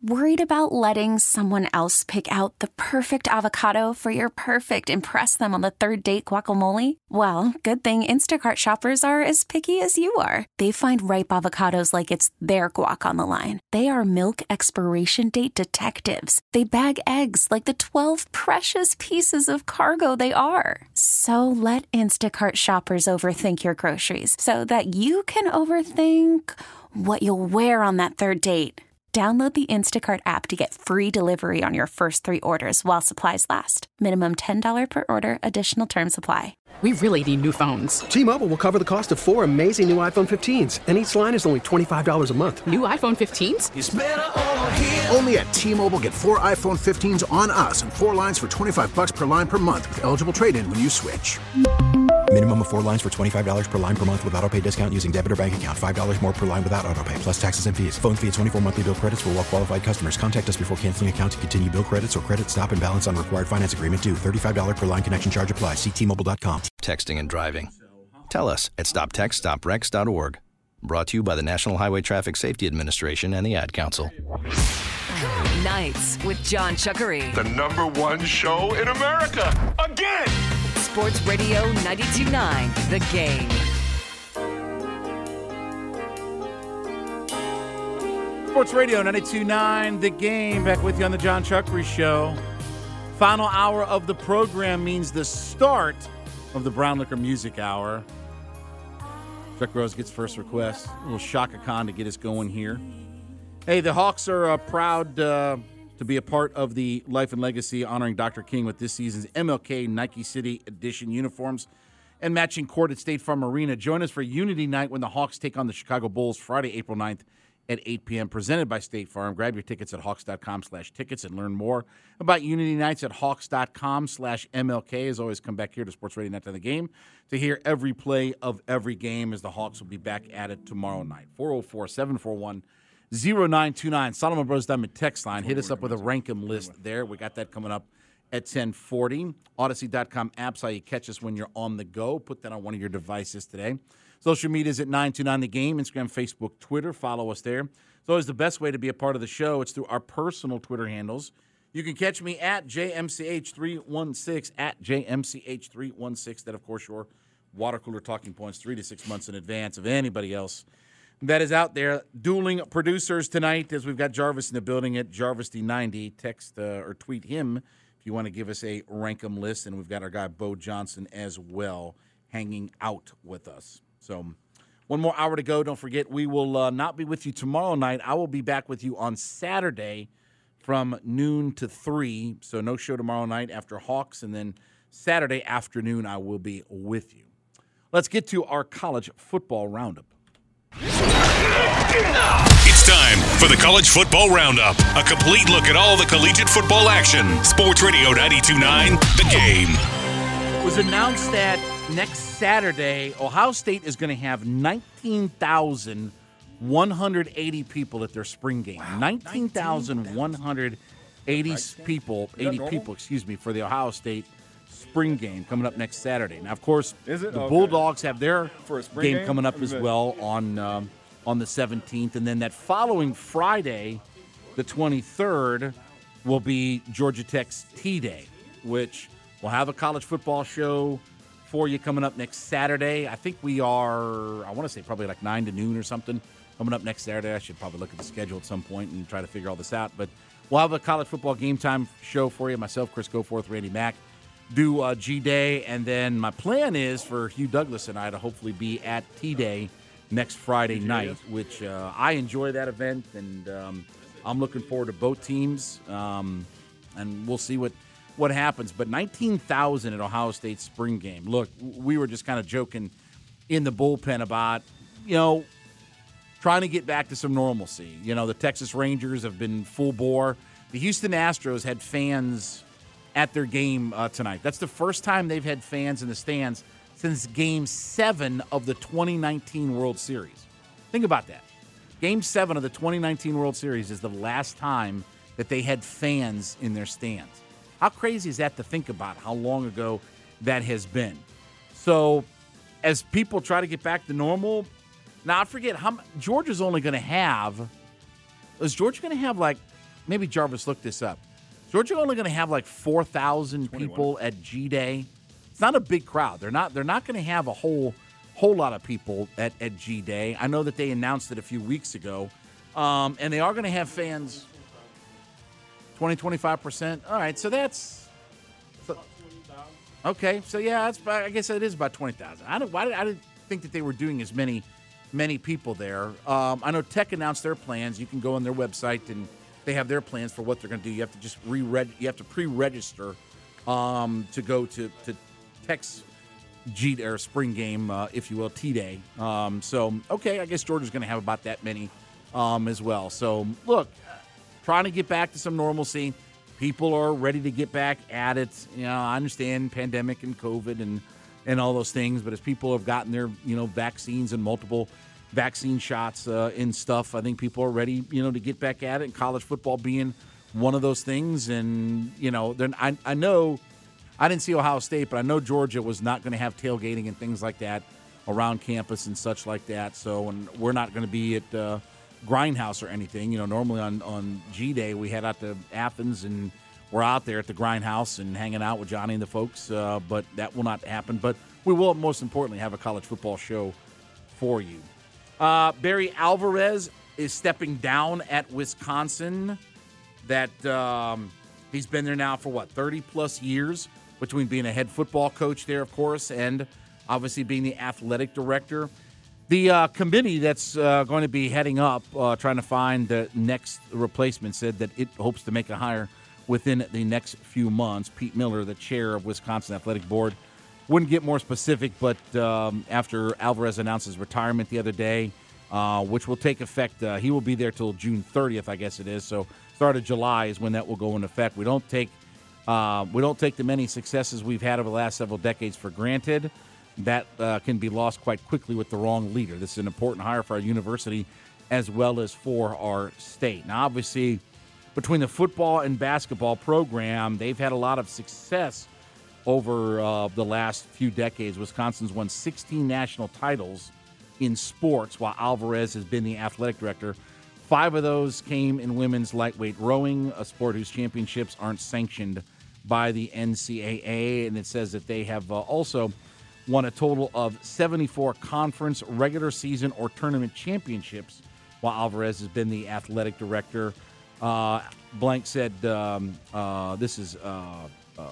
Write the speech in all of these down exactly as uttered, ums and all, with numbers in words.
Worried about letting someone else pick out the perfect avocado for your perfect impress them on the third date guacamole? Well, good thing Instacart shoppers are as picky as you are. They find ripe avocados like it's their guac on the line. They are milk expiration date detectives. They bag eggs like the twelve precious pieces of cargo they are. So let Instacart shoppers overthink your groceries so that you can overthink what you'll wear on that third date. Download the Instacart app to get free delivery on your first three orders while supplies last. Minimum ten dollars per order. Additional terms apply. We really need new phones. T-Mobile will cover the cost of four amazing new iPhone fifteens, and each line is only twenty-five dollars a month. New iPhone fifteens? It's better over here. Only at T-Mobile, get four iPhone fifteens on us and four lines for twenty-five dollars per line per month with eligible trade-in when you switch. Minimum of four lines for twenty-five dollars per line per month with autopay discount using debit or bank account. five dollars more per line without autopay, plus taxes and fees. Phone fee at twenty-four monthly bill credits for well-qualified customers. Contact us before canceling account to continue bill credits or credit stop and balance on required finance agreement due. thirty-five dollars per line connection charge applies. See T Mobile dot com. Texting and driving. Tell us at stop text stop rex dot org. Brought to you by the National Highway Traffic Safety Administration and the Ad Council. Nights with John Chuckery. The number one show in America. Again! Sports Radio ninety-two point nine, The Game. Sports Radio ninety-two point nine, The Game. Back with you on the John Chuckery Show. Final hour of the program means the start of the Brown Liquor Music Hour. Chuck Rose gets first request. A little Shaka Khan to get us going here. Hey, the Hawks are uh, proud uh, to be a part of the Life and Legacy honoring Doctor King with this season's M L K Nike City Edition uniforms and matching court at State Farm Arena. Join us for Unity Night when the Hawks take on the Chicago Bulls Friday, April ninth at eight p.m. presented by State Farm. Grab your tickets at hawks.com slash tickets and learn more about Unity Nights at hawks.com slash MLK. As always, come back here to Sports Radio Night of the Game to hear every play of every game as the Hawks will be back at it tomorrow night. four oh four, seven four one, oh nine two nine. Solomon Brothers Diamond text line. Hit us up with a rankum list there. We got that coming up at ten forty. Odyssey dot com apps, how you catch us when you're on the go. Put that on one of your devices today. Social media is at nine two nine The Game, Instagram, Facebook, Twitter. Follow us there. It's always the best way to be a part of the show. It's through our personal Twitter handles. You can catch me at J M C H three one six, at J M C H three one six. That, of course, your water cooler talking points three to six months in advance of anybody else that is out there. Dueling producers tonight as we've got Jarvis in the building at Jarvis D ninety. Text uh, or tweet him if you want to give us a rankum list. And we've got our guy Bo Johnson as well hanging out with us. So one more hour to go. Don't forget, we will uh, not be with you tomorrow night. I will be back with you on Saturday from noon to three. So no show tomorrow night after Hawks. And then Saturday afternoon, I will be with you. Let's get to our college football roundup. It's time for the College Football Roundup. A complete look at all the collegiate football action. Sports Radio ninety-two point nine, The Game. It was announced that next Saturday, Ohio State is going to have nineteen thousand one hundred eighty people at their spring game. Wow, nineteen thousand one hundred eighty people, eighty people, excuse me, for the Ohio State spring game coming up next Saturday. Now, of course, is it? the okay. Bulldogs have their game, game coming up as well on um, on the seventeenth, and then that following Friday, the twenty-third, will be Georgia Tech's T-Day, which will have a college football show for you coming up next Saturday. I think we are, I want to say probably like nine to noon or something coming up next Saturday. I should probably look at the schedule at some point and try to figure all this out. But we'll have a college football game time show for you. Myself, Chris Goforth, Randy Mack, do uh, G-Day. And then my plan is for Hugh Douglas and I to hopefully be at T-Day next Friday night, which uh, I enjoy that event. And um, I'm looking forward to both teams. Um, and we'll see what what happens. But nineteen thousand at Ohio State's spring game. Look, we were just kind of joking in the bullpen about, you know, trying to get back to some normalcy. You know, the Texas Rangers have been full bore. The Houston Astros had fans at their game uh, tonight. That's the first time they've had fans in the stands since Game seven of the twenty nineteen World Series. Think about that. Game seven of the twenty nineteen World Series is the last time that they had fans in their stands. How crazy is that to think about how long ago that has been? So as people try to get back to normal, now I forget, how Georgia's only going to have, is Georgia going to have like maybe Jarvis looked this up. Georgia only going to have like four thousand people at G-Day. It's not a big crowd. They're not. They're not going to have a whole whole lot of people at, at G-Day. I know that they announced it a few weeks ago, um, and they are going to have fans. twenty, twenty-five percent. All right, so that's so, okay. So yeah, that's about, I guess it is about twenty thousand. I don't. Why did I didn't think that they were doing as many many people there. Um, I know Tech announced their plans. You can go on their website and they have their plans for what they're going to do. You have to just re-reg. You have to pre-register um, to go to to Tech's G or spring game, uh, if you will, T-Day. Um, so okay, I guess Georgia's going to have about that many um, as well. So look, trying to get back to some normalcy. People are ready to get back at it. You know, I understand pandemic and COVID and and all those things, but as people have gotten their you know vaccines and multiple vaccine shots uh, and stuff, I think people are ready, you know, to get back at it. And college football being one of those things, and you know, then I I know I didn't see Ohio State, but I know Georgia was not going to have tailgating and things like that around campus and such like that. So, and we're not going to be at uh, Grindhouse or anything. You know, normally on on G Day we head out to Athens and we're out there at the Grindhouse and hanging out with Johnny and the folks, uh, but that will not happen. But we will, most importantly, have a college football show for you. Uh, Barry Alvarez is stepping down at Wisconsin. That um, he's been there now for, what, thirty-plus years, between being a head football coach there, of course, and obviously being the athletic director. The uh, committee that's uh, going to be heading up, uh, trying to find the next replacement, said that it hopes to make a hire within the next few months. Pete Miller, the chair of Wisconsin Athletic Board, wouldn't get more specific, but um, after Alvarez announced his retirement the other day, uh, which will take effect, uh, he will be there till June thirtieth, I guess it is. So start of July is when that will go into effect. We don't take uh, we don't take the many successes we've had over the last several decades for granted. That uh, can be lost quite quickly with the wrong leader. This is an important hire for our university as well as for our state. Now, obviously, between the football and basketball program, they've had a lot of success over uh, the last few decades. Wisconsin's won sixteen national titles in sports, while Alvarez has been the athletic director. Five of those came in women's lightweight rowing, a sport whose championships aren't sanctioned by the N C double A. And it says that they have uh, also won a total of seventy-four conference, regular season, or tournament championships, while Alvarez has been the athletic director. Uh, Blank said, um, uh, this is, uh, uh,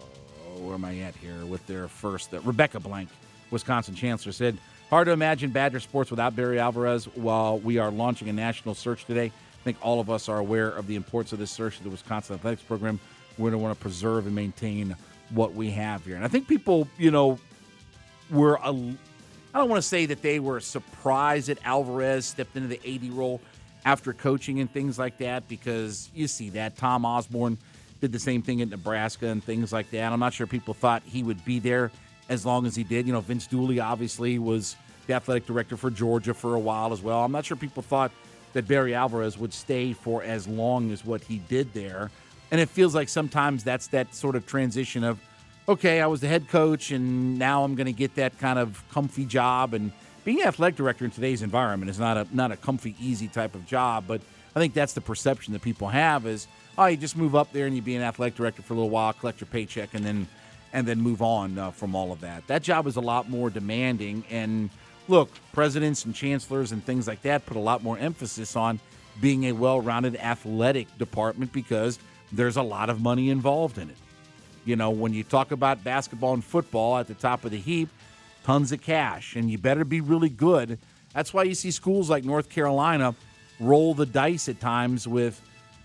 where am I at here with their first, uh, Rebecca Blank, Wisconsin chancellor, said, hard to imagine Badger sports without Barry Alvarez. While we are launching a national search today, I think all of us are aware of the importance of this search to the Wisconsin athletics program. We're going to want to preserve and maintain what we have here. And I think people, you know, were, a, I don't want to say that they were surprised that Alvarez stepped into the A D role after coaching and things like that, because you see that. Tom Osborne did the same thing at Nebraska and things like that. I'm not sure people thought he would be there as long as he did. You know, Vince Dooley obviously was the athletic director for Georgia for a while as well. I'm not sure people thought that Barry Alvarez would stay for as long as what he did there. And it feels like sometimes that's that sort of transition of, okay, I was the head coach and now I'm going to get that kind of comfy job. And being an athletic director in today's environment is not a not a comfy, easy type of job. But I think that's the perception that people have is, oh, you just move up there and you be an athletic director for a little while, collect your paycheck, and then and then move on uh, from all of that. That job is a lot more demanding. And look, presidents and chancellors and things like that put a lot more emphasis on being a well-rounded athletic department because there's a lot of money involved in it. You know, when you talk about basketball and football at the top of the heap, tons of cash, and you better be really good. That's why you see schools like North Carolina roll the dice at times with,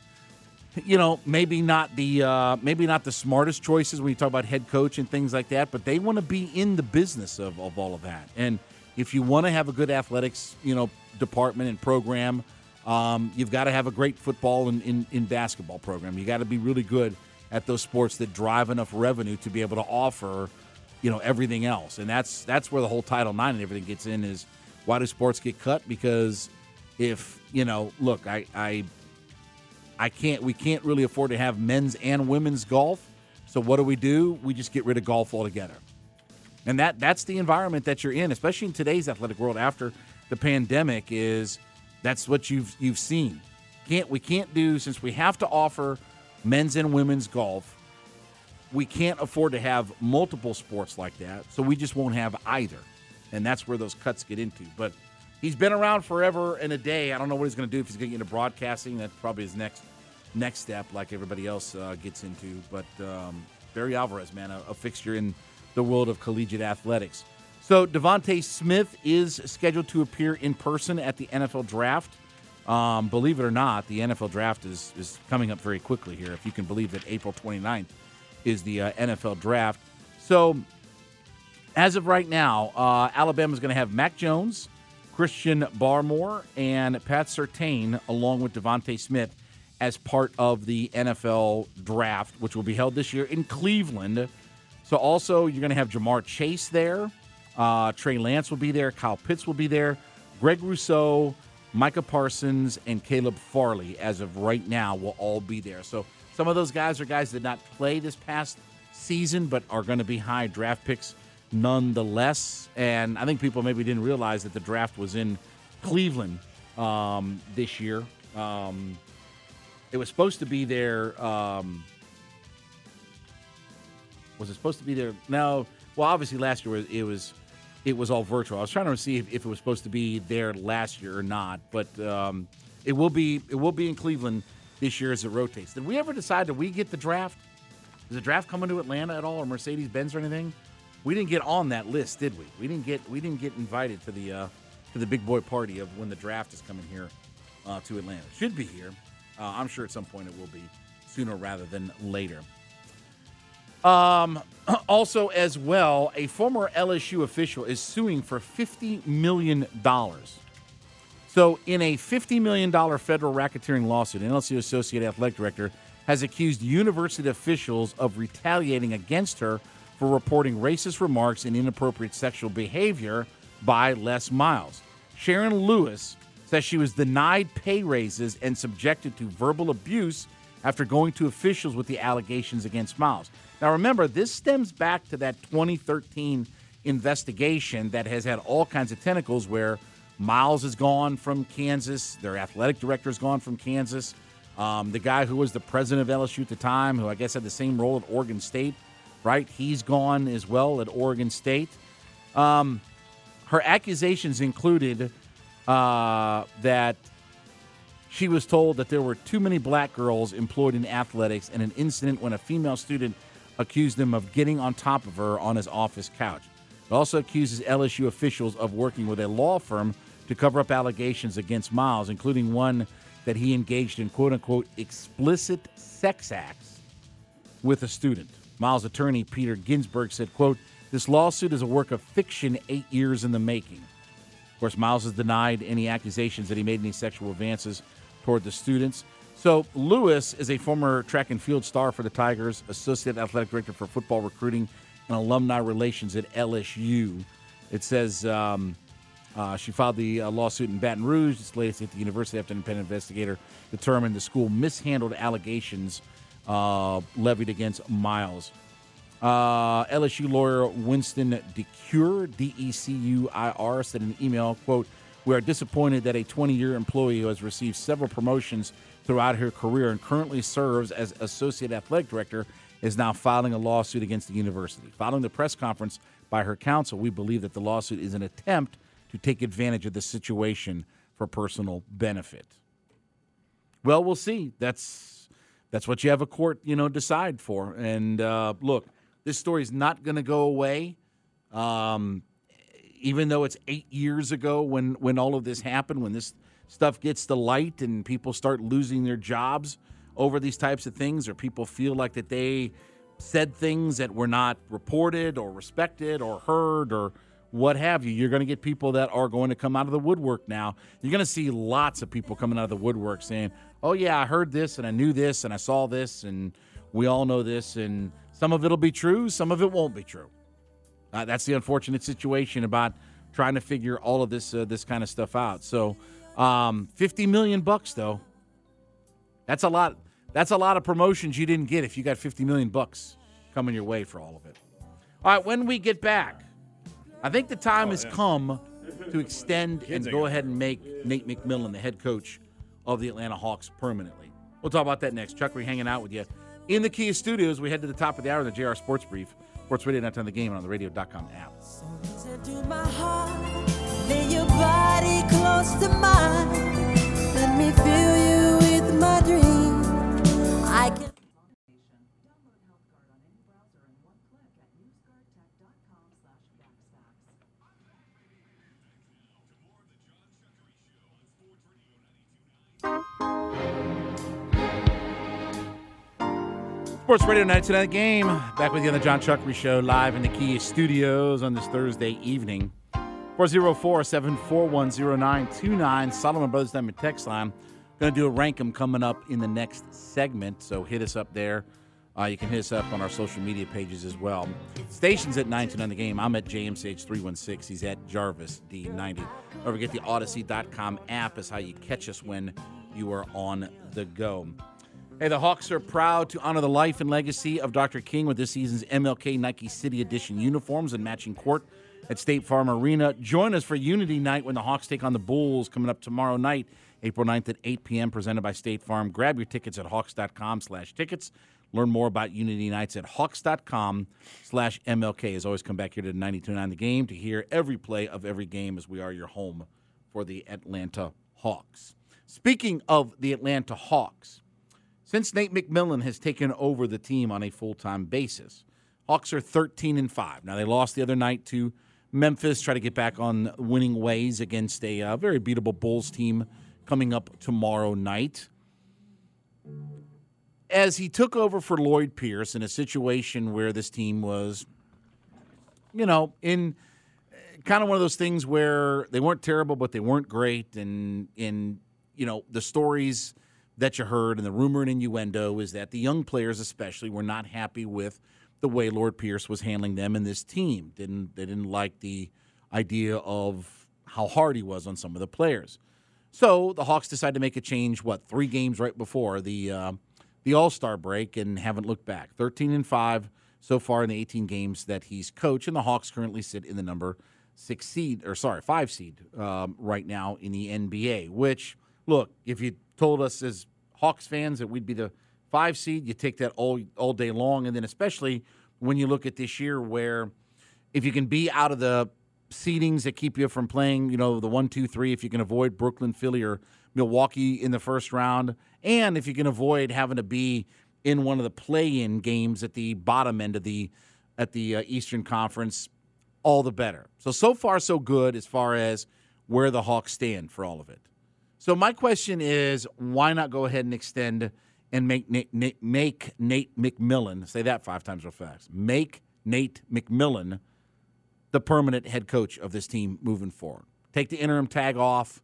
you know, maybe not the uh, maybe not the smartest choices when you talk about head coach and things like that, but they want to be in the business of, of all of that. And if you want to have a good athletics, you know, department and program, um, you've got to have a great football and in, in basketball program. You got to be really good at those sports that drive enough revenue to be able to offer, you know, everything else. And that's that's where the whole Title nine and everything gets in is, why do sports get cut? Because if, you know, look, I I I can't we can't really afford to have men's and women's golf. So what do we do? We just get rid of golf altogether. And that that's the environment that you're in, especially in today's athletic world after the pandemic, is that's what you've you've seen. Can't we can't do since we have to offer men's and women's golf. We can't afford to have multiple sports like that, so we just won't have either, and that's where those cuts get into. But he's been around forever and a day. I don't know what he's going to do if he's going to get into broadcasting. That's probably his next next step, like everybody else uh, gets into. But um, Barry Alvarez, man, a, a fixture in the world of collegiate athletics. So Devontae Smith is scheduled to appear in person at the N F L Draft. Um, believe it or not, the N F L Draft is, is coming up very quickly here, if you can believe that April twenty-ninth is the uh, N F L Draft. So as of right now, uh, Alabama's going to have Mac Jones, Christian Barmore, and Pat Surtain, along with Devontae Smith, as part of the N F L Draft, which will be held this year in Cleveland. So also you're going to have Jamar Chase there. Uh, Trey Lance will be there. Kyle Pitts will be there. Greg Rousseau, Micah Parsons, and Caleb Farley, as of right now, will all be there. So some of those guys are guys that did not play this past season, but are going to be high draft picks nonetheless. And I think people maybe didn't realize that the draft was in Cleveland um, this year. Um, it was supposed to be there. Um, was it supposed to be there? No. Well, obviously last year it was it was all virtual. I was trying to see if, if it was supposed to be there last year or not, but um, it will be it will be in Cleveland this year as it rotates. Did we ever decide that we get the draft? Is the draft coming to Atlanta at all, or Mercedes-Benz or anything? We didn't get on that list, did we? We didn't get we didn't get invited to the uh, to the big boy party of when the draft is coming here uh, to Atlanta. Should be here. Uh, I'm sure at some point it will be, sooner rather than later. Um, also, as well, a former L S U official is suing for fifty million dollars. So, in a fifty million dollars federal racketeering lawsuit, an L S U Associate Athletic Director has accused university officials of retaliating against her for reporting racist remarks and inappropriate sexual behavior by Les Miles. Sharon Lewis says she was denied pay raises and subjected to verbal abuse after going to officials with the allegations against Miles. Now, remember, this stems back to that twenty thirteen investigation that has had all kinds of tentacles where Miles is gone from Kansas, their athletic director is gone from Kansas. Um, the guy who was the president of L S U at the time, who I guess had the same role at Oregon State, right? He's gone as well at Oregon State. Um, her accusations included uh, that she was told that there were too many black girls employed in athletics, and an incident when a female student accused him of getting on top of her on his office couch. It also accuses L S U officials of working with a law firm to cover up allegations against Miles, including one that he engaged in quote-unquote explicit sex acts with a student. Miles' attorney, Peter Ginsburg, said, quote, "This lawsuit is a work of fiction eight years in the making." Of course, Miles has denied any accusations that he made any sexual advances toward the students. So Lewis is a former track and field star for the Tigers, associate athletic director for football recruiting and alumni relations at L S U. It says um, uh, she filed the uh, lawsuit in Baton Rouge. It's latest at the university after an independent investigator determined the school mishandled allegations uh, levied against Miles. Uh, L S U lawyer Winston DeCure, D E C U I R, said in an email, quote, "We are disappointed that a twenty-year employee who has received several promotions throughout her career and currently serves as associate athletic director is now filing a lawsuit against the university. Following the press conference by her counsel, we believe that the lawsuit is an attempt to take advantage of the situation for personal benefit." Well, we'll see. That's that's what you have a court, you know, decide for. And uh, look, this story is not going to go away. Um, even though it's eight years ago when, when all of this happened, when this stuff gets to light and people start losing their jobs over these types of things, or people feel like that they said things that were not reported or respected or heard or what have you, you're going to get people that are going to come out of the woodwork now. You're going to see lots of people coming out of the woodwork saying, oh, yeah, I heard this and I knew this and I saw this and we all know this, and some of it will be true, some of it won't be true. Uh, that's the unfortunate situation about trying to figure all of this uh, this kind of stuff out. So, um, fifty million bucks though. That's a lot. That's a lot of promotions you didn't get if you got fifty million bucks coming your way for all of it. All right, when we get back, I think the time oh, has yeah. come to extend and go ahead and make Nate McMillan the head coach of the Atlanta Hawks permanently. We'll talk about that next. Chuck, we're hanging out with you in the Kia Studios. We head to the top of the hour in the J R Sports Brief. Sports Radio, not on the game, and on the radio dot com app. To my heart, lay your body close to mine. Let me fill you with my dream. I can. Sports Radio ninety-two point nine Game. Back with you on the John Chuckery Show, live in the Kia Studios on this Thursday evening. four oh four, seven four one, oh nine two nine. Solomon Brothers Diamond text line. Going to do a rank 'em coming up in the next segment, so hit us up there. Uh, you can hit us up on our social media pages as well. Stations at ninety-two point nine The Game. I'm at J M C H three one six. He's at Jarvis D ninety. Don't forget the Odyssey dot com app is how you catch us when you are on the go. Hey, the Hawks are proud to honor the life and legacy of Doctor King with this season's M L K Nike City Edition uniforms and matching court at State Farm Arena. Join us for Unity Night when the Hawks take on the Bulls coming up tomorrow night, April ninth at eight p.m., presented by State Farm. Grab your tickets at hawks dot com slash tickets. Learn more about Unity Nights at hawks dot com slash M L K. As always, come back here to ninety-two point nine The Game to hear every play of every game as we are your home for the Atlanta Hawks. Speaking of the Atlanta Hawks, since Nate McMillan has taken over the team on a full-time basis, Hawks are thirteen and five. Now, they lost the other night to Memphis, try to get back on winning ways against a uh, very beatable Bulls team coming up tomorrow night. As he took over for Lloyd Pierce in a situation where this team was, you know, in kind of one of those things where they weren't terrible, but they weren't great, and, in you know, the stories that you heard and the rumor and innuendo is that the young players especially were not happy with the way Lord Pierce was handling them and this team. Didn't They didn't like the idea of how hard he was on some of the players. So the Hawks decided to make a change, what, three games right before the uh, the All-Star break, and haven't looked back. thirteen and five so far in the eighteen games that he's coached, and the Hawks currently sit in the number six seed, or sorry, five seed um, right now in the N B A, which, look, if you told us as Hawks fans that we'd be the five seed, you take that all all day long. And then especially when you look at this year where if you can be out of the seedings that keep you from playing, you know, the one, two, three, if you can avoid Brooklyn, Philly, or Milwaukee in the first round, and if you can avoid having to be in one of the play-in games at the bottom end of the at the uh, Eastern Conference, all the better. So, so far so good as far as where the Hawks stand for all of it. So my question is, why not go ahead and extend and make Nate, Nate, make Nate McMillan, say that five times real fast, make Nate McMillan the permanent head coach of this team moving forward. Take the interim tag off,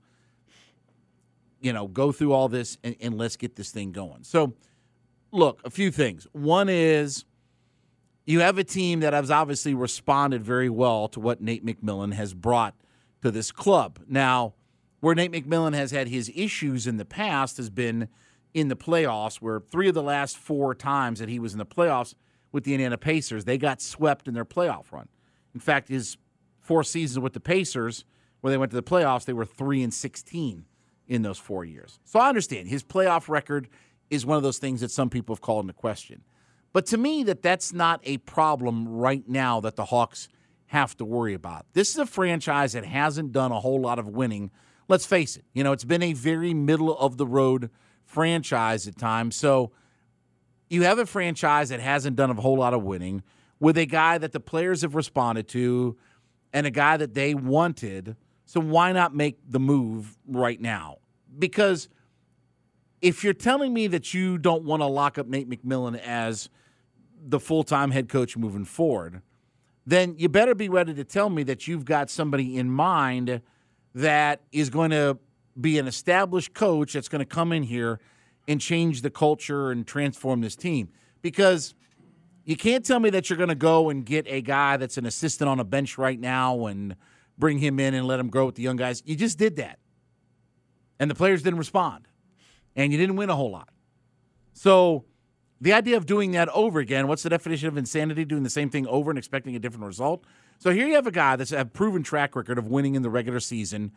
you know, go through all this, and, and let's get this thing going. So, look, a few things. One is you have a team that has obviously responded very well to what Nate McMillan has brought to this club. Now, where Nate McMillan has had his issues in the past has been in the playoffs, where three of the last four times that he was in the playoffs with the Indiana Pacers, they got swept in their playoff run. In fact, his four seasons with the Pacers, where they went to the playoffs, they were three and sixteen in those four years. So I understand his playoff record is one of those things that some people have called into question. But to me, that that's not a problem right now that the Hawks have to worry about. This is a franchise that hasn't done a whole lot of winning. Let's face it, you know, it's been a very middle-of-the-road franchise at times. So you have a franchise that hasn't done a whole lot of winning with a guy that the players have responded to and a guy that they wanted. So why not make the move right now? Because if you're telling me that you don't want to lock up Nate McMillan as the full-time head coach moving forward, then you better be ready to tell me that you've got somebody in mind that is going to be an established coach that's going to come in here and change the culture and transform this team. Because you can't tell me that you're going to go and get a guy that's an assistant on a bench right now and bring him in and let him grow with the young guys. You just did that. And the players didn't respond. And you didn't win a whole lot. So the idea of doing that over again, what's the definition of insanity? Doing the same thing over and expecting a different result? So here you have a guy that's a proven track record of winning in the regular season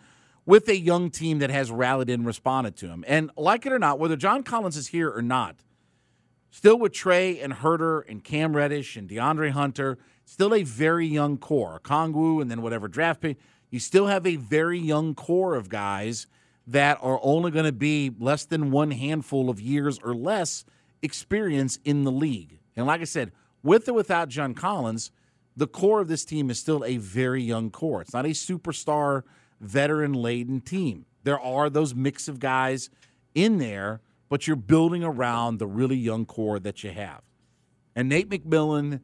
with a young team that has rallied and responded to him. And like it or not, whether John Collins is here or not, still with Trey and Herter and Cam Reddish and DeAndre Hunter, still a very young core. Kongwu and then whatever draft pick. You still have a very young core of guys that are only going to be less than one handful of years or less experience in the league. And like I said, with or without John Collins, the core of this team is still a very young core. It's not a superstar, veteran-laden team. There are those mix of guys in there, but you're building around the really young core that you have. And Nate McMillan,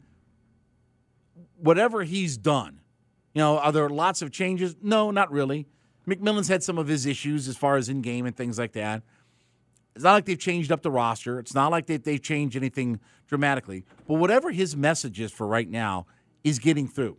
whatever he's done, you know, are there lots of changes? No, not really. McMillan's had some of his issues as far as in-game and things like that. It's not like they've changed up the roster. It's not like they, they've changed anything dramatically. But whatever his message is for right now is getting through.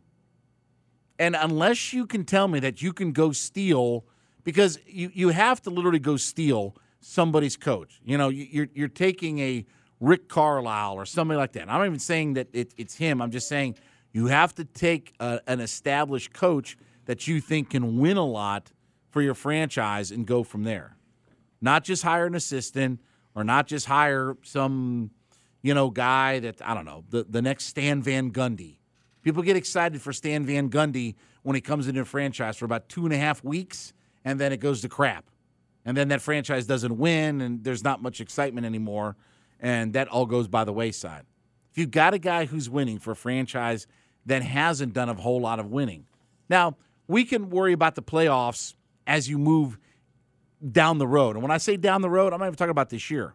And unless you can tell me that you can go steal, because you, you have to literally go steal somebody's coach. You know, you're, you're taking a Rick Carlisle or somebody like that. I'm not even saying that it, it's him. I'm just saying you have to take a, an established coach that you think can win a lot for your franchise and go from there. Not just hire an assistant or not just hire some, you know, guy that, I don't know, the, the next Stan Van Gundy. People get excited for Stan Van Gundy when he comes into a franchise for about two and a half weeks, and then it goes to crap. And then that franchise doesn't win, and there's not much excitement anymore, and that all goes by the wayside. If you've got a guy who's winning for a franchise that hasn't done a whole lot of winning. Now, we can worry about the playoffs as you move down the road. And when I say down the road, I'm not even talking about this year.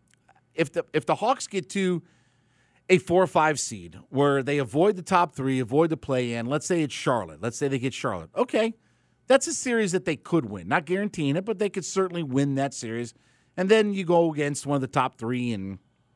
If the if the Hawks get to a four or five seed where they avoid the top three, avoid the play-in, let's say it's Charlotte. Let's say they get Charlotte. Okay, that's a series that they could win. Not guaranteeing it, but they could certainly win that series. And then you go against one of the top three and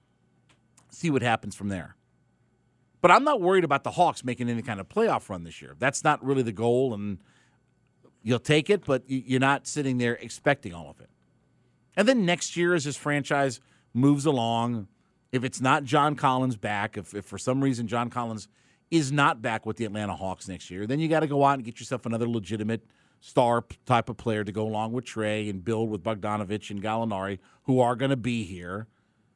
see what happens from there. But I'm not worried about the Hawks making any kind of playoff run this year. That's not really the goal, and you'll take it, but you're not sitting there expecting all of it. And then next year, as this franchise moves along, if it's not John Collins back, if, if for some reason John Collins is not back with the Atlanta Hawks next year, then you got to go out and get yourself another legitimate star type of player to go along with Trey and build with Bogdanovich and Gallinari, who are going to be here.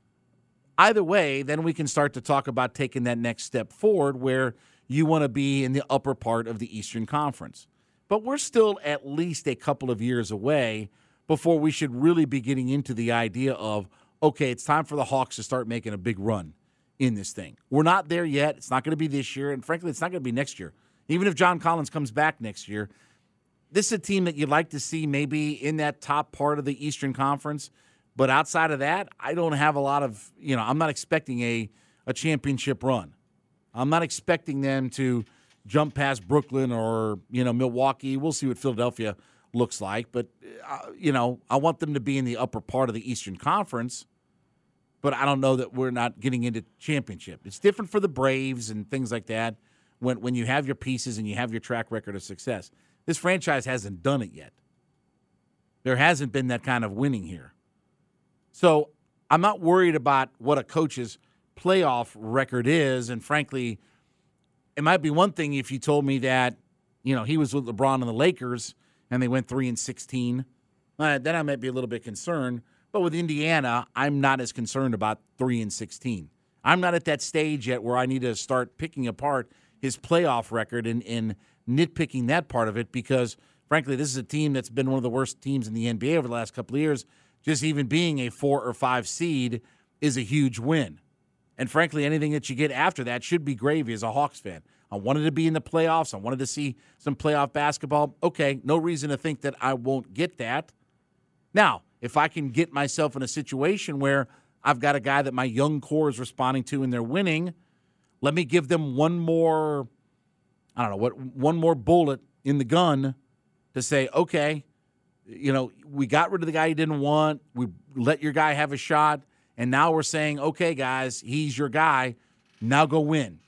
Either way, then we can start to talk about taking that next step forward where you want to be in the upper part of the Eastern Conference. But we're still at least a couple of years away before we should really be getting into the idea of, okay, it's time for the Hawks to start making a big run in this thing. We're not there yet. It's not going to be this year, and frankly, it's not going to be next year. Even if John Collins comes back next year, this is a team that you'd like to see maybe in that top part of the Eastern Conference. But outside of that, I don't have a lot of, you know, I'm not expecting a, a championship run. I'm not expecting them to jump past Brooklyn or, you know, Milwaukee. We'll see what Philadelphia looks like. But, uh, you know, I want them to be in the upper part of the Eastern Conference. But I don't know that we're not getting into championship. It's different for the Braves and things like that when, when you have your pieces and you have your track record of success. This franchise hasn't done it yet. There hasn't been that kind of winning here. So I'm not worried about what a coach's playoff record is. And frankly, it might be one thing if you told me that, you know, he was with LeBron and the Lakers and they went three and sixteen. Uh, then I might be a little bit concerned. But with Indiana, I'm not as concerned about three and sixteen. I'm not at that stage yet where I need to start picking apart his playoff record and, and nitpicking that part of it because, frankly, this is a team that's been one of the worst teams in the N B A over the last couple of years. Just even being a four or five seed is a huge win. And frankly, anything that you get after that should be gravy as a Hawks fan. I wanted to be in the playoffs. I wanted to see some playoff basketball. Okay, no reason to think that I won't get that. Now, if I can get myself in a situation where I've got a guy that my young core is responding to and they're winning, let me give them one more, I don't know, what one more bullet in the gun to say, okay, you know, we got rid of the guy you didn't want. We let your guy have a shot. And now we're saying, okay, guys, he's your guy. Now go win.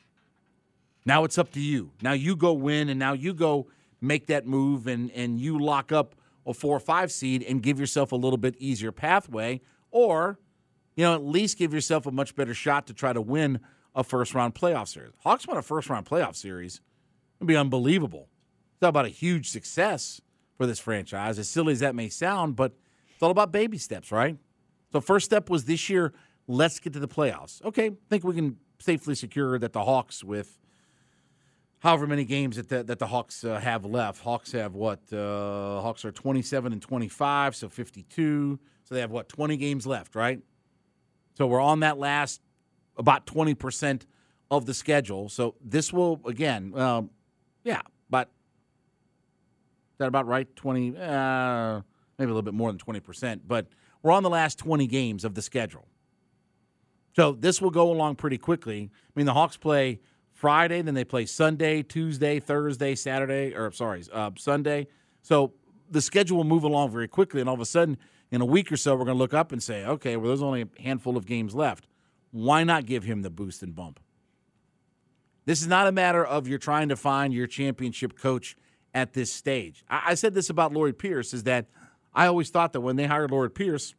Now it's up to you. Now you go win, and now you go make that move, and, and you lock up a four or five seed and give yourself a little bit easier pathway. Or, you know, at least give yourself a much better shot to try to win a first-round playoff series. Hawks won a first-round playoff series. It would be unbelievable. Talk about a huge success for this franchise, as silly as that may sound, but it's all about baby steps, right? So first step was this year, let's get to the playoffs. Okay, I think we can safely secure that the Hawks, with however many games that the, that the Hawks uh, have left. Hawks have what? Uh, Hawks are twenty-seven and twenty-five, so fifty-two. So they have, what, twenty games left, right? So we're on that last about twenty percent of the schedule. So this will, again, um, yeah, but is that about right? twenty, uh, maybe a little bit more than twenty percent. But we're on the last twenty games of the schedule. So this will go along pretty quickly. I mean, the Hawks play Friday, then they play Sunday, Tuesday, Thursday, Saturday, or sorry, uh, Sunday. So the schedule will move along very quickly, and all of a sudden, in a week or so, we're going to look up and say, okay, well, there's only a handful of games left. Why not give him the boost and bump? This is not a matter of you're trying to find your championship coach at this stage. I, I said this about Lloyd Pierce, is that I always thought that when they hired Lloyd Pierce,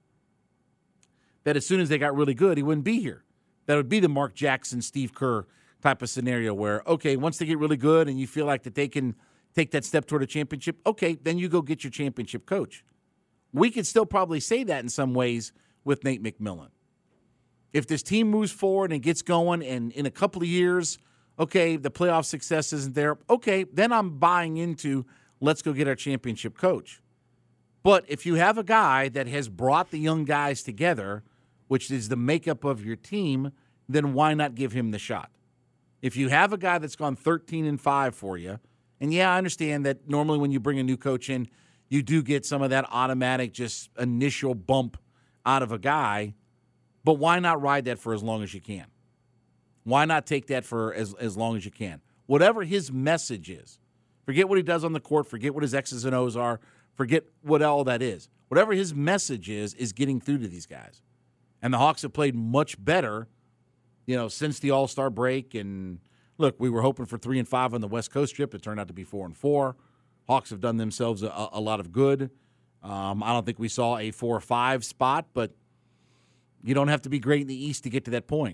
that as soon as they got really good, he wouldn't be here. That would be the Mark Jackson, Steve Kerr type of scenario where, okay, once they get really good and you feel like that they can take that step toward a championship, okay, then you go get your championship coach. We could still probably say that in some ways with Nate McMillan. If this team moves forward and gets going and in a couple of years, okay, the playoff success isn't there, okay, then I'm buying into let's go get our championship coach. But if you have a guy that has brought the young guys together, which is the makeup of your team, then why not give him the shot? If you have a guy that's gone thirteen and five for you, and yeah, I understand that normally when you bring a new coach in, you do get some of that automatic just initial bump out of a guy, but why not ride that for as long as you can? Why not take that for as, as long as you can? Whatever his message is, forget what he does on the court, forget what his X's and O's are, forget what all that is. Whatever his message is, is getting through to these guys. And the Hawks have played much better, you know, since the All-Star break. And look, we were hoping for three and five on the West Coast trip. It turned out to be four and four. Hawks have done themselves a, a lot of good. Um, I don't think we saw a four or five spot, but you don't have to be great in the East to get to that point.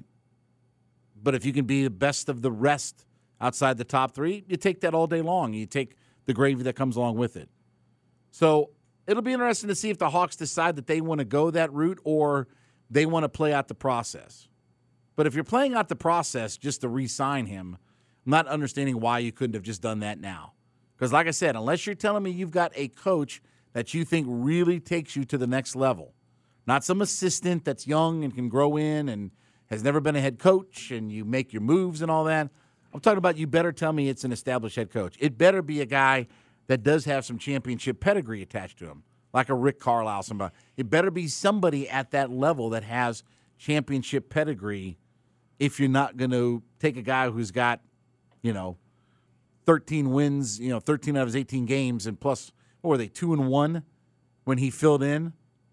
But if you can be the best of the rest outside the top three, you take that all day long. You take the gravy that comes along with it. So it'll be interesting to see if the Hawks decide that they want to go that route or they want to play out the process. But if you're playing out the process just to re-sign him, I'm not understanding why you couldn't have just done that now. Because like I said, unless you're telling me you've got a coach that you think really takes you to the next level, not some assistant that's young and can grow in and has never been a head coach and you make your moves and all that. I'm talking about you better tell me it's an established head coach. It better be a guy that does have some championship pedigree attached to him, like a Rick Carlisle, somebody. It better be somebody at that level that has championship pedigree if you're not going to take a guy who's got, you know, thirteen wins, you know, thirteen out of his eighteen games, and plus, what were they, two and one when he filled in?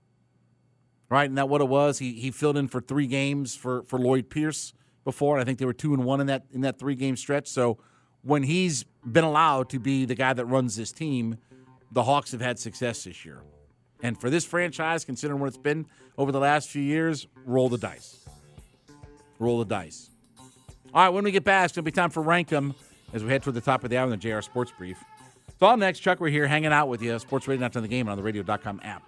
Right, and that what it was? He he filled in for three games for, for Lloyd Pierce before, and I think they were two and one in that in that three-game stretch. So when he's been allowed to be the guy that runs this team, the Hawks have had success this year. And for this franchise, considering what it's been over the last few years, roll the dice. Roll the dice. All right, when we get back, it's going to be time for Rank 'em as we head toward the top of the hour in the J R Sports Brief. So all next, Chuck, we're here hanging out with you. Sports Radio, not on the game, and on the radio dot com app.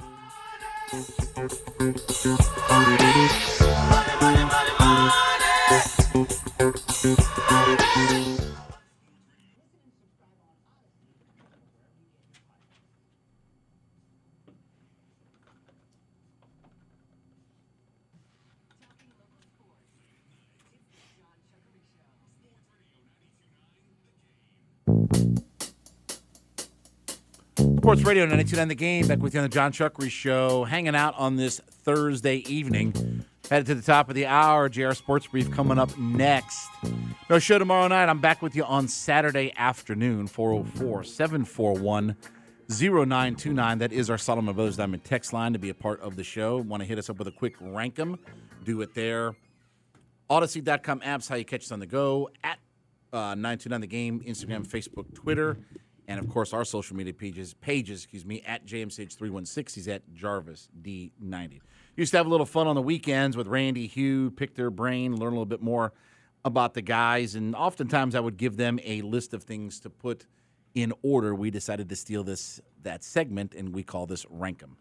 Sports Radio ninety-two point nine The Game, back with you on the John Chuckery Show, hanging out on this Thursday evening. Headed to the top of the hour, J R Sports Brief coming up next. No show tomorrow night. I'm back with you on Saturday afternoon, four oh four, seven four one, oh nine two nine. That is our Solomon Brothers Diamond text line to be a part of the show. Want to hit us up with a quick rank 'em? Do it there. Odyssey dot com app's how you catch us on the go. At uh, nine two nine The Game, Instagram, Facebook, Twitter. And, of course, our social media pages, pages, excuse me, at J M C H three one six. He's at Jarvis D ninety. Used to have a little fun on the weekends with Randy, Hugh, pick their brain, learn a little bit more about the guys. And oftentimes I would give them a list of things to put in order. We decided to steal this that segment, and we call this Rank 'em.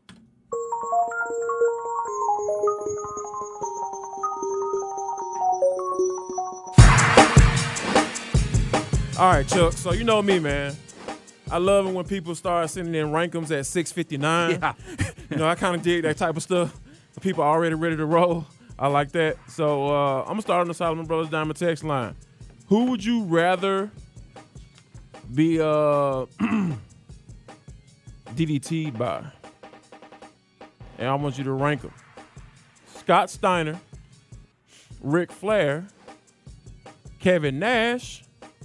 All right, Chuck. So you know me, man. I love it when people start sending in rankums at six fifty-nine. Yeah. You know, I kind of dig that type of stuff. People are already ready to roll. I like that. So uh, I'm going to start on the Solomon Brothers Diamond text line. Who would you rather be uh, D D T'd by? And I want you to rank them. Scott Steiner, Ric Flair, Kevin Nash,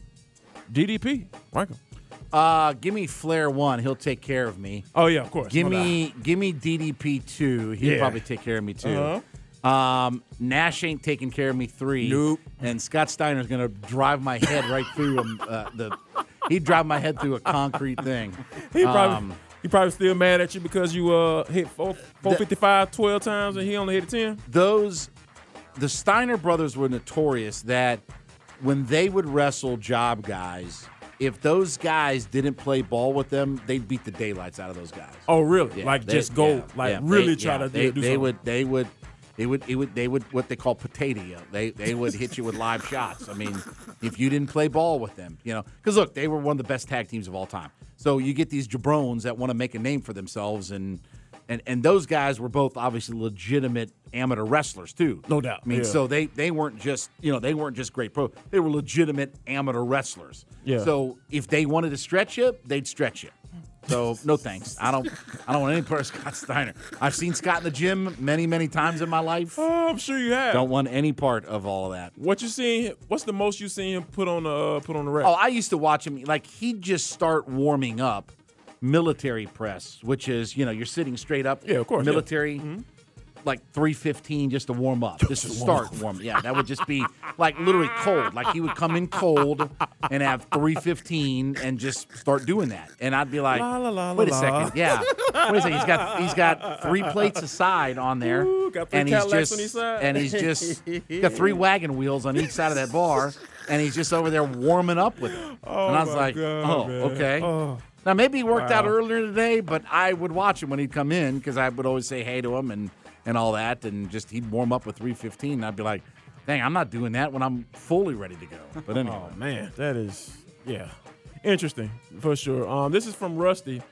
D D P. Rank them. Uh, give me Flair one. He'll take care of me. Oh, yeah, of course. Give No me doubt. give me D D P two. He'll Yeah. probably take care of me, too. Uh-huh. Um, Nash ain't taking care of me, three. Nope. And Scott Steiner's going to drive my head right through him. Uh, the He'd drive my head through a concrete thing. He probably, Um, he probably still mad at you because you uh, hit four, four fifty-five twelve times and he only hit a ten? Those, the Steiner brothers were notorious that when they would wrestle job guys, if those guys didn't play ball with them, they'd beat the daylights out of those guys. Oh, really? Yeah, like they- just go, yeah, like yeah, really they, try yeah, to they, do they something. would, they would, they would, it would, they would what they call potato you. They they would hit you with live shots. I mean, if you didn't play ball with them, you know, because look, they were one of the best tag teams of all time. So you get these jabrones that want to make a name for themselves, and and and those guys were both obviously legitimate amateur wrestlers too. No doubt. I mean, Yeah. so they they weren't just you know they weren't just great pro. They were legitimate amateur wrestlers. Yeah. So if they wanted to stretch you, they'd stretch you. So no thanks. I don't. I don't want any part of Scott Steiner. I've seen Scott in the gym many, many times in my life. Oh, I'm sure you have. Don't want any part of all of that. What you seen? What's the most you seen him put on the uh, put on the rack? Oh, I used to watch him. Like he'd just start warming up military press, which is you know you're sitting straight up. Yeah, of course, yeah. Military. Mm-hmm. Like three fifteen just to warm up, just to start warm. Yeah, that would just be like literally cold. Like he would come in cold and have three fifteen and just start doing that, and I'd be like, La, la, la, wait a la, second, la. yeah, wait a second. He's got he's got three plates aside on there, Ooh, got three and he's Cadillacs just on each side. and he's just got three wagon wheels on each side of that bar, and he's just over there warming up with it. Oh, and I was my like, God, oh, man. okay. Oh. Now maybe he worked out Wow. earlier today, but I would watch him when he'd come in because I would always say hey to him and. and all that, and just he'd warm up with three fifteen, and I'd be like, dang, I'm not doing that when I'm fully ready to go. But anyway. Oh, man, that is, yeah, interesting for sure. Um, This is from Rusty.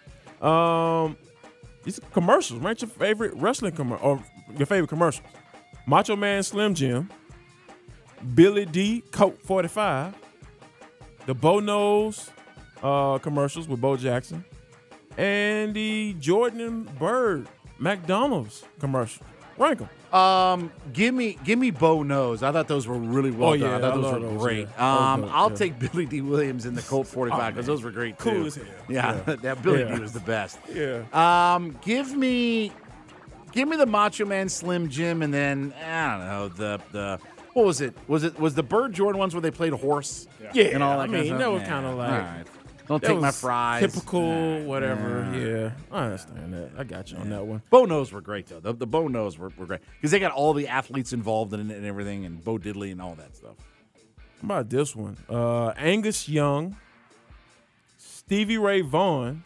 Um, These are commercials. Rank your favorite wrestling commercial, or your favorite commercials. Macho Man Slim Jim, Billy D, Colt forty-five, the Bo Knows uh, commercials with Bo Jackson, and the Jordan and Bird McDonald's commercial. Rank them. Um, give me, give me Bo Knows. I thought those were really well Oh, yeah, done. I thought I those love were those, great. yeah. Um, Those, I'll yeah. take Billy D. Williams in the Colt forty-five Oh, because man. those were great Cool too. as hell. Yeah, Yeah. that Billy Yeah. D was the best. Yeah. Um, give me, give me the Macho Man Slim Jim, and then I don't know the the. What was it? Was it was the Bird Jordan ones where they played horse? Yeah, and all that I kind mean, of that stuff? was Yeah. kinda like- All right. Don't That take my was fries. Typical, whatever. Yeah. I understand that. I got you on that one. Bo Knows were great though. The, the Bo Knows were, were great because they got all the athletes involved in it and everything, and Bo Diddley and all that stuff. How about this one? Uh, Angus Young, Stevie Ray Vaughan,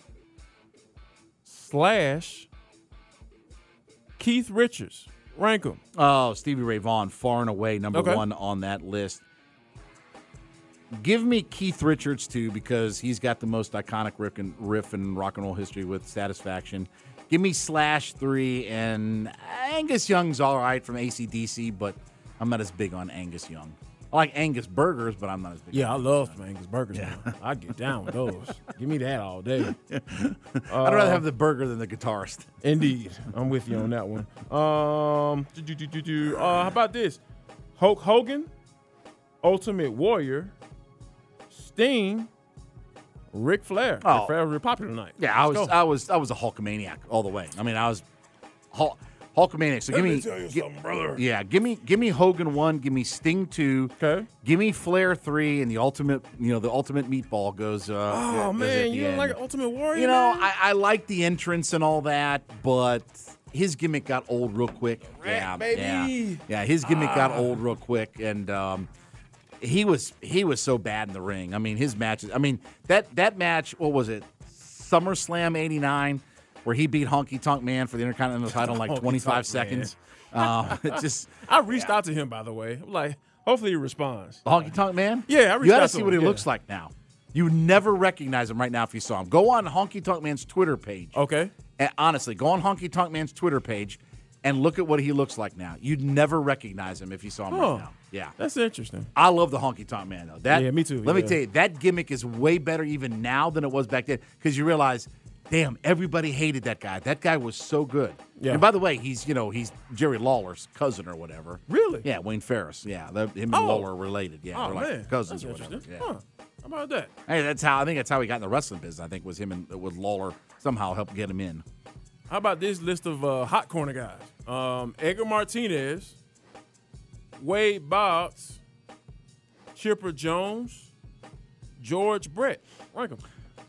Slash, Keith Richards. Rank them. Oh, Stevie Ray Vaughan, far and away number Okay. one on that list. Give me Keith Richards too because he's got the most iconic riff in, riff in rock and roll history with Satisfaction. Give me Slash three, and Angus Young's all right from A C D C, but I'm not as big on Angus Young. I like Angus burgers, but I'm not as big. Yeah, I on love some Angus burgers. Yeah. I get down with those. Give me that all day. I'd rather have the burger than the guitarist. Indeed. I'm with you on that one. Um, do, do, do, do, do. Uh, how about this? Hulk Hogan, Ultimate Warrior, Sting, Ric Flair. Oh. Ric Flair was popular tonight. Yeah, I was, Let's go. I was, I was a Hulkamaniac all the way. I mean, I was Hulk, Hulkamaniac. So Let give me me, tell you gi- something, brother. Yeah, give me, give me Hogan one, give me Sting two, Okay. give me Flair three, and the ultimate, you know, the ultimate meatball goes. Uh, Oh, goes at man, the you don't end. like Ultimate Warrior? You know, man? I, I like the entrance and all that, but his gimmick got old real quick. Rat, yeah, baby. yeah, yeah. His gimmick got Ah. old real quick, and um, he was he was so bad in the ring. I mean, his matches. I mean, that that match. What was it? SummerSlam eighty-nine, where he beat Honky Tonk Man for the Intercontinental title in like twenty-five seconds. Uh, it just. I reached yeah. out to him, by the way. I'm like, hopefully he responds. Honky Tonk Man. Yeah, I reached you gotta out to see him. what he yeah. looks like now. You would never recognize him right now if you saw him. Go on Honky Tonk Man's Twitter page. Okay. And honestly, go on Honky Tonk Man's Twitter page and look at what he looks like now. You'd never recognize him if you saw him oh, right now. Yeah. That's interesting. I love the Honky Tonk Man, though. That, yeah, me too. Let yeah. me tell you, that gimmick is way better even now than it was back then because you realize, damn, everybody hated that guy. That guy was so good. Yeah. And by the way, he's, you know, he's Jerry Lawler's cousin or whatever. Really? Yeah, Wayne Ferris. Yeah, the, him and Oh. Lawler are related. Yeah, Oh, they're like man. cousins That's or whatever. interesting. Yeah. Huh. How about that? Hey, that's how I think that's how he got in the wrestling business. I think was him and with Lawler somehow helped get him in. How about this list of uh, hot corner guys? Um, Edgar Martinez, Wade Boggs, Chipper Jones, George Brett. Rank them.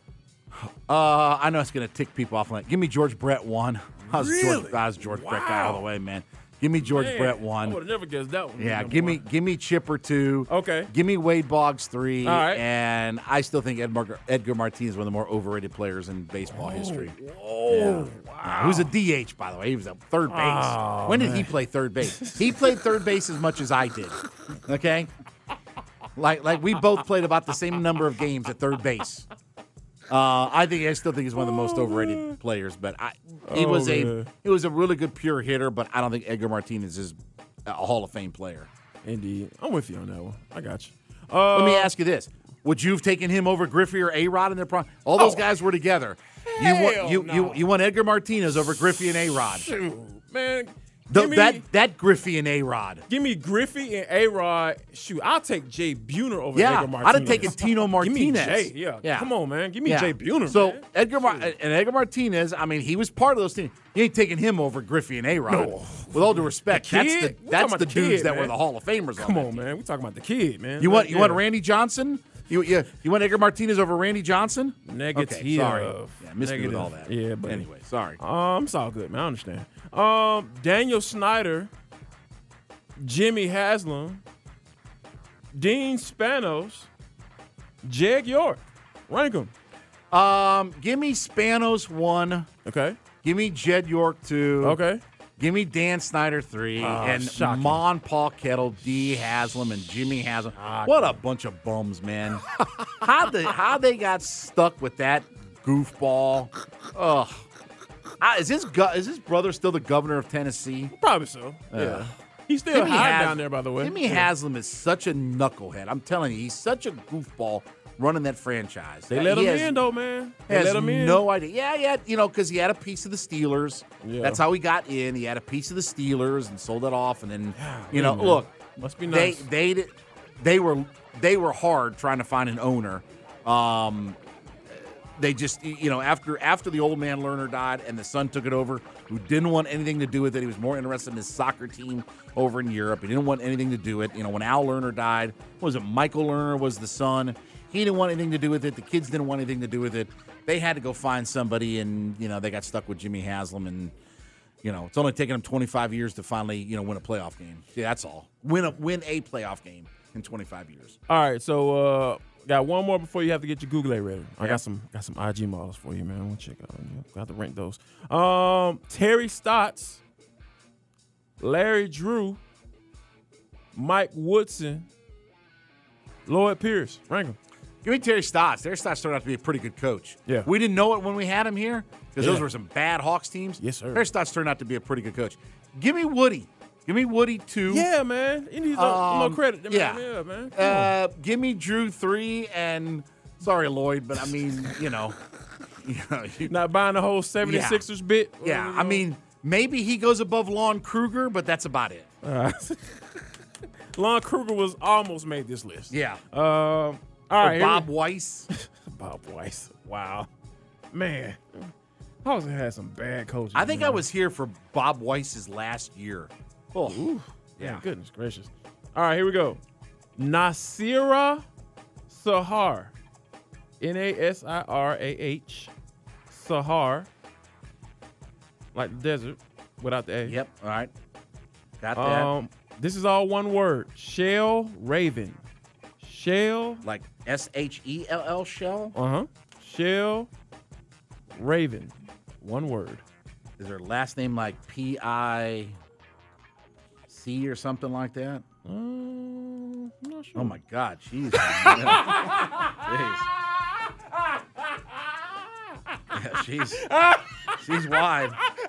Uh, I know it's gonna tick people off. Like, give me George Brett one. I was Really? George, I was George Wow. Brett guy all the way, man. Give me George Man, Brett I one. would have never guessed that one. Yeah, Number give me one. give me Chipper two. Okay. Give me Wade Boggs three. All right. And I still think Edgar, Edgar Martinez is one of the more overrated players in baseball history. Oh, Yeah. wow. Who's a D H, by the way? He was a third base. Oh, when did he man. play third base? He played third base as much as I did. Okay? Like like we both played about the same number of games at third base. Uh, I think I still think he's one of the most overrated players, but I, he Oh, was a man. he was a really good pure hitter, but I don't think Edgar Martinez is a Hall of Fame player. Indeed. I'm with you on that one. I got you. Uh, Let me ask you this: would you have taken him over Griffey or A-Rod in their prime? All those Oh. guys were together. You want Hell you, no. you you want Edgar Martinez over Griffey and A-Rod? Shoot, man. The- give me, that that Griffey and A-Rod. give me Griffey and A-Rod. Shoot, I'll take Jay Buhner over Yeah, Edgar Martinez. I'd have taken Tino Martinez. Give me Jay. Yeah. Yeah. Come on, man. Give me Yeah. Jay Buhner. So man. Edgar Mar- and Edgar Martinez, I mean, he was part of those teams. You ain't taking him over Griffey and A-Rod. No. With all due respect, The that's kid? the We that's talking the about the dudes kid, that were man. the Hall of Famers. Come that on, team. man. We talking about the kid, man. You want you want Yeah. Randy Johnson? You you you want Edgar Martinez over Randy Johnson? Negative. Okay, sorry. Yeah, missed me with Negative. all that. Yeah, but anyway, sorry. Um, it's all good, man. I understand. Um, Daniel Snyder, Jimmy Haslam, Dean Spanos, Jeg York. Rank them. Um, give me Spanos one. Okay. Give me Jed York two. Okay. Give me Dan Snyder three, Ah, and shocking. Mon Paul Kettle, D Haslam, and Jimmy Haslam. What a bunch of bums, man! how the how they got stuck with that goofball? Ugh. Ah, is his go- is his brother still the governor of Tennessee? Probably so. Yeah. He's still high Has- down there, by the way. Jimmy Yeah. Haslam is such a knucklehead. I'm telling you, he's such a goofball running that franchise. They let He him has- in, though, man. They has let him in. no idea. Yeah, yeah, you know, because he had a piece of the Steelers. Yeah. That's how he got in. He had a piece of the Steelers and sold it off, and then you know, man. look, Must be they nice. they they they were they were hard trying to find an owner. Um, they just you know after after the old man Lerner died and the son took it over, who didn't want anything to do with it. He was more interested in his soccer team over in Europe. He didn't want anything to do with it. You know, when Al Lerner died, what was it Michael Lerner was the son. He didn't want anything to do with it. The kids didn't want anything to do with it. They had to go find somebody, and you know they got stuck with Jimmy Haslam, and you know it's only taken them twenty-five years to finally you know win a playoff game. Yeah, that's all. Win a win a playoff game in twenty-five years. All right, so uh, got one more before you have to get your Google ready. I got some got some I G models for you, man. I want to check out. Got to rank those. Um, Terry Stotts, Larry Drew, Mike Woodson, Lloyd Pierce. Rank them. Give me Terry Stotts. Terry Stotts turned out to be a pretty good coach. Yeah. We didn't know it when we had him here because Yeah. those were some bad Hawks teams. Yes, sir. Terry Stotts turned out to be a pretty good coach. Give me Woody. Give me Woody two. Yeah, man. He needs a Um, little credit. Man. yeah. yeah, man. Come on. Uh, give me Drew three, and sorry Lloyd, but I mean, you know, you know you- Not buying the whole seventy-sixers bit. yeah. Whatever, I you know. mean, maybe he goes above Lon Kruger, but that's about it. Uh, Lon Kruger was almost made this list. Yeah. Um, all Or right. Bob Weiss. Bob Weiss. Wow. Man. Hawks had some bad coaches. I think man. I was here for Bob Weiss's last year. Oh, Yeah. Goodness gracious. All right, here we go. Nasira Sahar. N A S I R A H. Sahar. Like the desert without the A. Yep. All right. Got that. Um, this is all one word. Shell Raven. Shell. Like S H E L L, Shell? Uh-huh. Shell Raven. One word. Is her last name like P I C or something like that? Um, I'm not sure. Oh, my God. Jeez. Jeez. Yeah, she's, she's wide.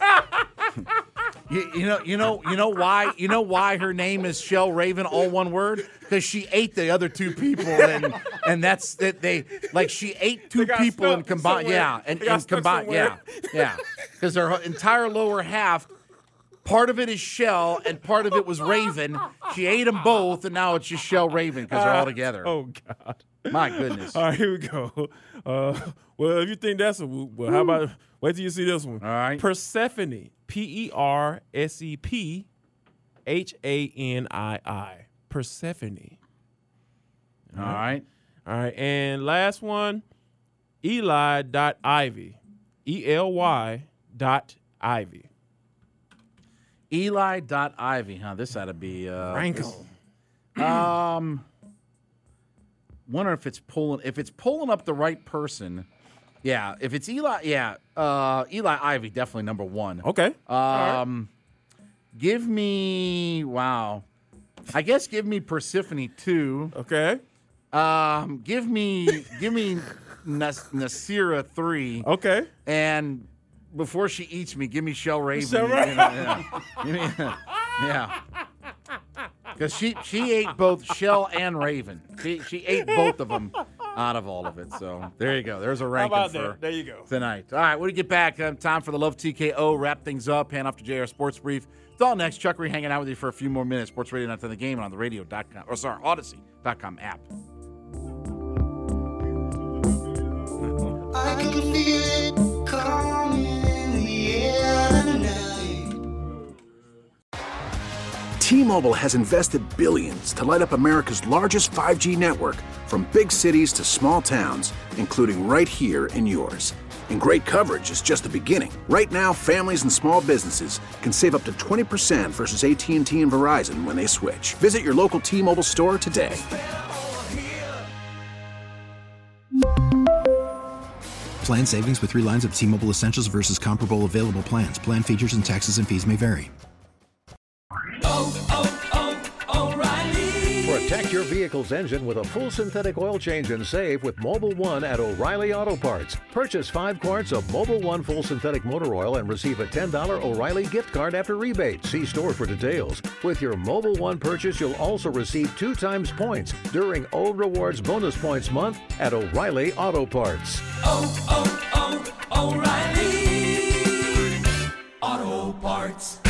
You, you know, you know, you know why? You know why her name is Shell Raven, all one word? Because she ate the other two people, and and that's that they like she ate two people and combined, yeah, and, and combined, yeah, yeah, because her entire lower half, part of it is Shell and part of it was Raven. She ate them both, and now it's just Shell Raven because they're all together. Oh God, my goodness! All right, here we go. Uh, well, if you think that's a whoop, well, how about wait till you see this one? All right, Persephone. P E R S E P H A N I I. Persephone. All right. All right. And last one, Eli dot Ivy. E L Y dot Ivy. Eli dot Ivy, huh? This ought to be uh Franco. Um wonder if it's pulling if it's pulling up the right person. Yeah, if it's Eli, yeah, uh, Eli Ivy, definitely number one. Okay. Um, right. Give me, wow. I guess give me Persephone two. Okay. Um, give me, give me Nas- Nasira three. Okay. And before she eats me, give me Shell Raven. Shell Raven. You know, yeah. Give me, yeah. Because she, she ate both Shell and Raven. She, she ate both of them out of all of it. So there you go. There's a ranking How about for that? There you go. tonight. All right, when we get back, um, time for the Love T K O. Wrap things up. Hand off to J R Sports Brief. It's all next. Chuck Reed hanging out with you for a few more minutes. Sports Radio, not the game, and on the radio dot com, or sorry, Odyssey dot com app. I can feel it coming in the air tonight. T-Mobile has invested billions to light up America's largest five G network, from big cities to small towns, including right here in yours. And great coverage is just the beginning. Right now, families and small businesses can save up to twenty percent versus A T and T and Verizon when they switch. Visit your local T-Mobile store today. Plan savings with three lines of T-Mobile Essentials versus comparable available plans. Plan features and taxes and fees may vary. Oh, oh, oh, O'Reilly. Protect your vehicle's engine with a full synthetic oil change and save with Mobil one at O'Reilly Auto Parts. Purchase five quarts of Mobil one full synthetic motor oil and receive a ten dollars O'Reilly gift card after rebate. See store for details. With your Mobil one purchase, you'll also receive two times points during O Rewards Bonus Points Month at O'Reilly Auto Parts. Oh, oh, oh, O'Reilly Auto Parts.